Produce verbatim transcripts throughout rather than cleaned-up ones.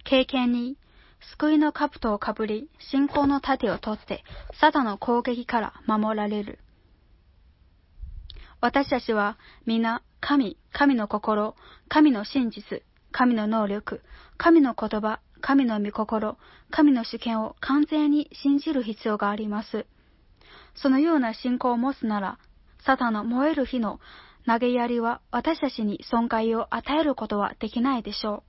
経験に救いの兜をかぶり、信仰の盾を取って、サタンの攻撃から守られる。私たちは皆、神、神の心、神の真実、神の能力、神の言葉、神の御心、神の主権を完全に信じる必要があります。そのような信仰を持つなら、サタンの燃える火の投げ槍は私たちに損害を与えることはできないでしょう。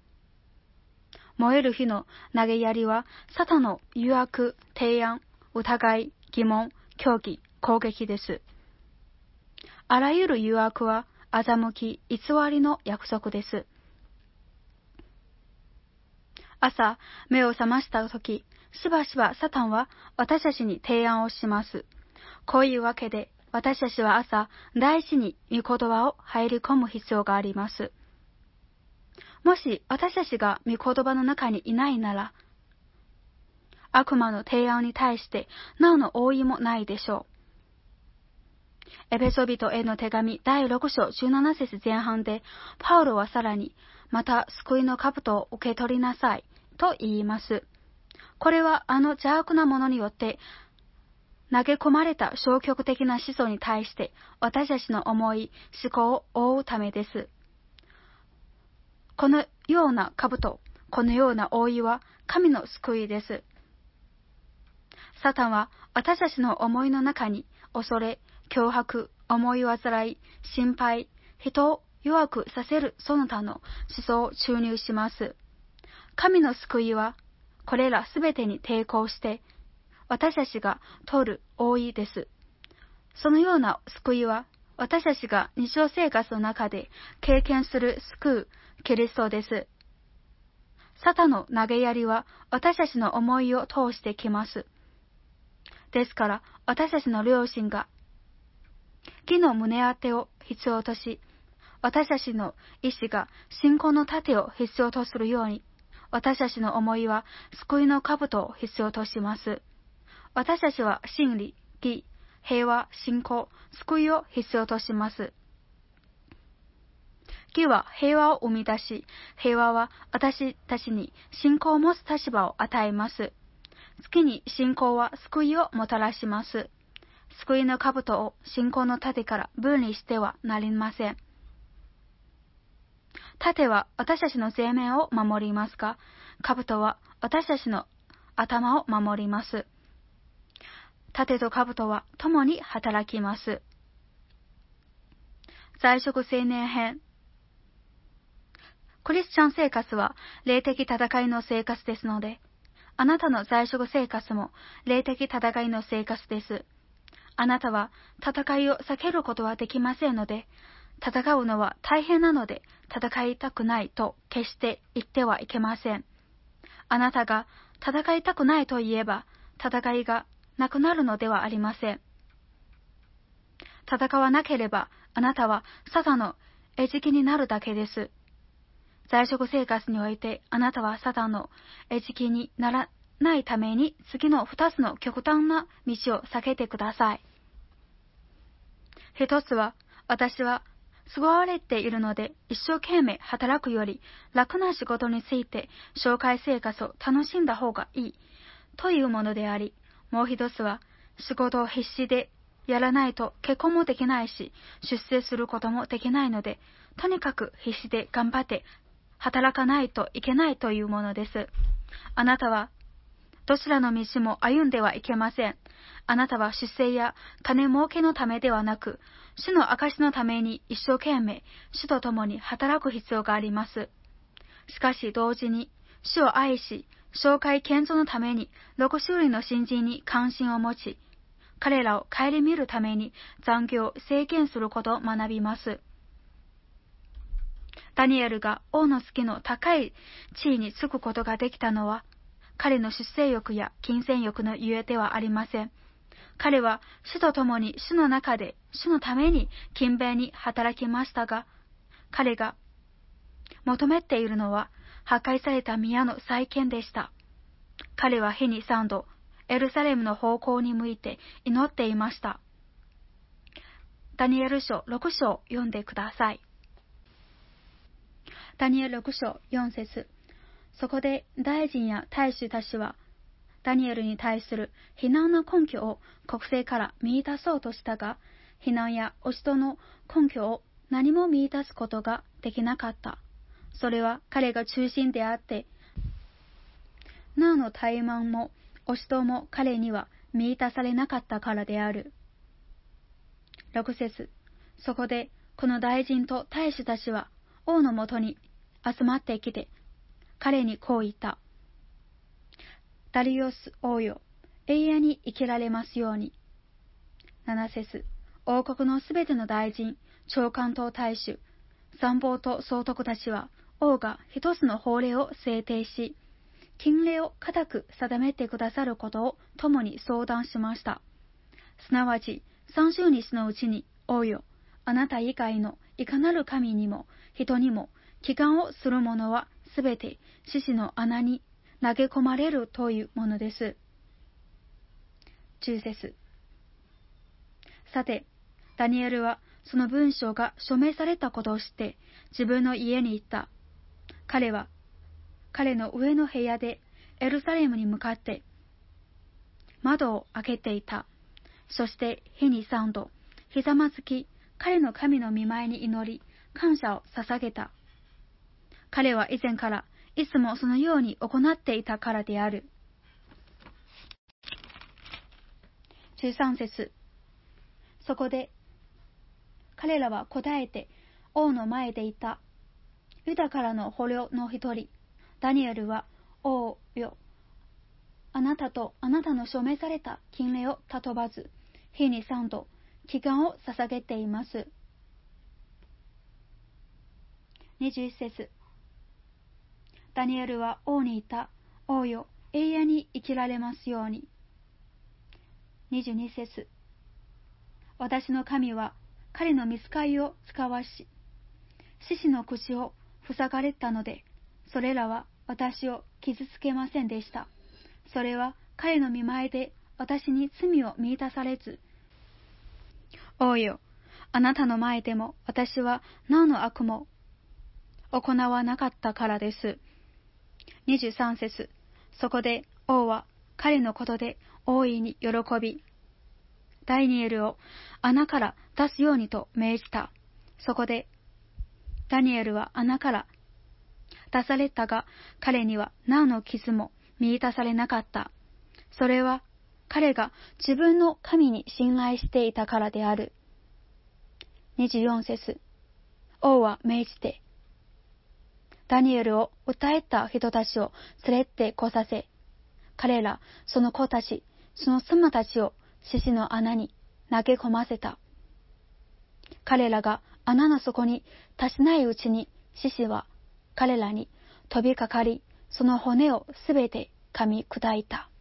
燃える火の投げ槍は、サタンの誘惑、提案、疑い、疑問、狂気、攻撃です。あらゆる誘惑は、欺き、偽りの約束です。朝、目を覚ましたとき、しばしばサタンは私たちに提案をします。こういうわけで、私たちは朝、大事に御言葉を入り込む必要があります。もし私たちが御言葉の中にいないなら、悪魔の提案に対して何の応意もないでしょう。エペソビトへの手紙だいろく章じゅうなな節前半で、パウロはさらに、また救いの兜を受け取りなさいと言います。これはあの邪悪なものによって投げ込まれた消極的な思想に対して私たちの思い、思考を覆うためです。このような兜、このような覆いは神の救いです。サタンは私たちの思いの中に恐れ、脅迫、思い煩い、心配、人を弱くさせるその他の思想を注入します。神の救いはこれらすべてに抵抗して私たちが取る覆いです。そのような救いは私たちが日常生活の中で経験する救うキリストです。サタンの投げ槍は私たちの思いを通してきます。ですから私たちの良心が義の胸当てを必要とし、私たちの意志が信仰の盾を必要とするように、私たちの思いは救いの兜を必要とします。私たちは真理、義、平和、信仰、救いを必要とします。義は平和を生み出し、平和は私たちに信仰を持つ立場を与えます。月に信仰は救いをもたらします。救いの兜を信仰の盾から分離してはなりません。盾は私たちの前面を守りますが、兜は私たちの頭を守ります。盾と兜は共に働きます。在職青年編。クリスチャン生活は霊的戦いの生活ですので、あなたの在職生活も霊的戦いの生活です。あなたは戦いを避けることはできませんので、戦うのは大変なので戦いたくないと決して言ってはいけません。あなたが戦いたくないと言えば、戦いがなくなるのではありません。戦わなければ、あなたはサタンの餌食になるだけです。在職生活において、あなたはサタンの餌食にならないために、次の二つの極端な道を避けてください。一つは、私は救われているので一生懸命働くより楽な仕事について紹介生活を楽しんだ方がいいというものであり、もう一つは仕事を必死でやらないと結婚もできないし出世することもできないので、とにかく必死で頑張って働かないといけないというものです。あなたはどちらの道も歩んではいけません。あなたは出世や金儲けのためではなく、主の証のために一生懸命主と共に働く必要があります。しかし同時に主を愛し、紹介建造のために六種類の新人に関心を持ち、彼らを顧みるために残業を制限することを学びます。ダニエルが王の月の高い地位につくことができたのは、彼の出世欲や金銭欲のゆえではありません。彼は主と共に主の中で主のために勤勉に働きましたが、彼が求めているのは破壊された宮の再建でした。彼は日に三度エルサレムの方向に向いて祈っていました。ダニエル書六章を読んでください。ダニエル六章四節。 そこで大臣や大衆たちは、ダニエルに対する非難の根拠を国政から見出そうとしたが、非難や押しとの根拠を何も見出すことができなかった。それは彼が中心であって、何の怠慢も押しとも彼には見出されなかったからである。ろく節、そこでこの大臣と大衆たちは王のもとに集まってきて、彼にこう言った。ダリオス王よ、永遠に生きられますように。なな節、王国のすべての大臣、長官と大衆、参謀と総督たちは、王が一つの法令を制定し、禁令を固く定めてくださることを共に相談しました。すなわち、三十日のうちに、王よ、あなた以外のいかなる神にも人にも祈願をする者はすべて獅子の穴に投げ込まれるというものです。じゅう節、さて、ダニエルはその文章が署名されたことを知って自分の家に行った。彼は彼の上の部屋でエルサレムに向かって窓を開けていた。そして日に三度ひざまずき、彼の神の御前に祈り感謝を捧げた。彼は以前からいつもそのように行っていたからである。じゅうさん節、そこで彼らは答えて王の前でいた。ユダからの捕虜の一人、ダニエルは、王よ、あなたとあなたの署名された禁令をたとばず、日に三度祈願を捧げています。にじゅういち節、ダニエルは王に言った。王よ、永遠に生きられますように。にじゅうに節、私の神は彼の御使いを使わし、獅子の口を塞がれたので、それらは私を傷つけませんでした。それは彼の御前で私に罪を見出されず、王よ、あなたの前でも私は何の悪も行わなかったからです。にじゅうさん節、そこで王は彼のことで大いに喜び、ダニエルを穴から出すようにと命じた。そこでダニエルは穴から出されたが、彼には何の傷も見出されなかった。それは彼が自分の神に信頼していたからである。にじゅうよん節、王は命じて、ダニエルを訴えた人たちを連れてこさせ、彼ら、その子たち、その妻たちを獅子の穴に投げ込ませた。彼らが穴の底に達しないうちに、獅子は彼らに飛びかかり、その骨をすべて噛み砕いた。